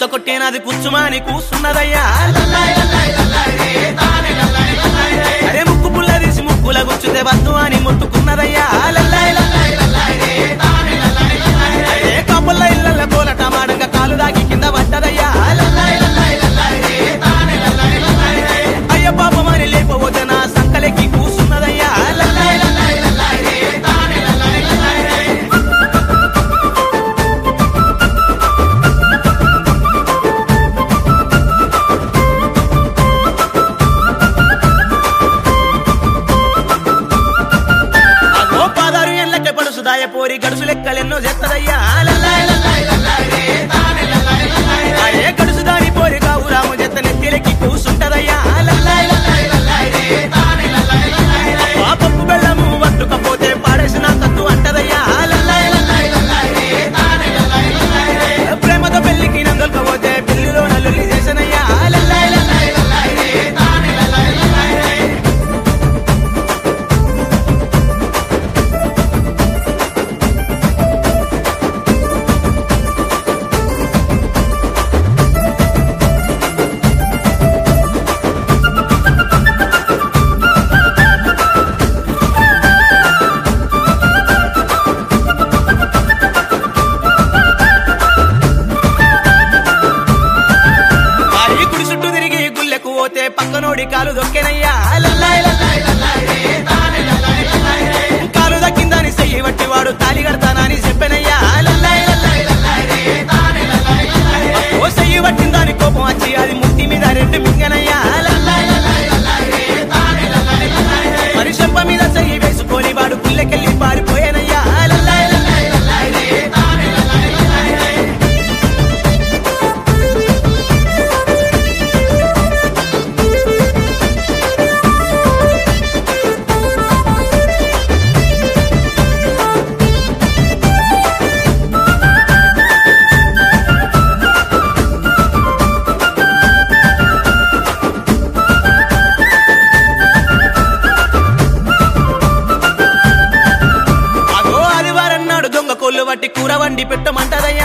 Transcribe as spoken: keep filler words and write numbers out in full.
కొట్టేనది కూర్చుమాని కూస్తున్నదయ్యా అరే ముక్కు పుల్ల తీసి ముక్కుల గుచ్చుతే వద్దు అని ముట్టుకున్నదయ్యా ఏ కప్పుల ఇళ్ళ కోలట మాడంగా కాలు దాకి కింద పడ్డదయ్యా అయ్య పాపమని లేకపోతే నా సంకలెక్కి కూస్తున్నదయ్యా దాయ పోరి గడుసు లెక్కలెన్నో చేస్తదయ్యా ఏ గడుసు దాని పోరి కావు రాము చెత్త నెత్తిలెక్కి కూసుంటదయ్యా ఆ పప్పు బెల్లము పట్టుకపోతే పాడేసిన తత్తు అంటదయ్యా ప్రేమతో పెళ్లికి నంగొల్కపోతే పెళ్లిలో నల్లుల్లి చేసనయ్యా పోతే పక్కనోడి కాలు దొక్కెనయ్యా కాలు దక్కిందని చెయ్యి బట్టి వాడు తాలి కడతానని చెప్పెనయ్యా ఓ చెయ్యి పట్టిందని కోపం వచ్చి అది ముత్తి మీద రెండు మింగనయ్యా మరి చెంప మీద చెయ్యి వేసుకొని వాడు పుల్లకెళ్ళి పారిపోయానయ్యా కోళ్ళు బట్టి కూర వండి పెట్టమంటదయ్యా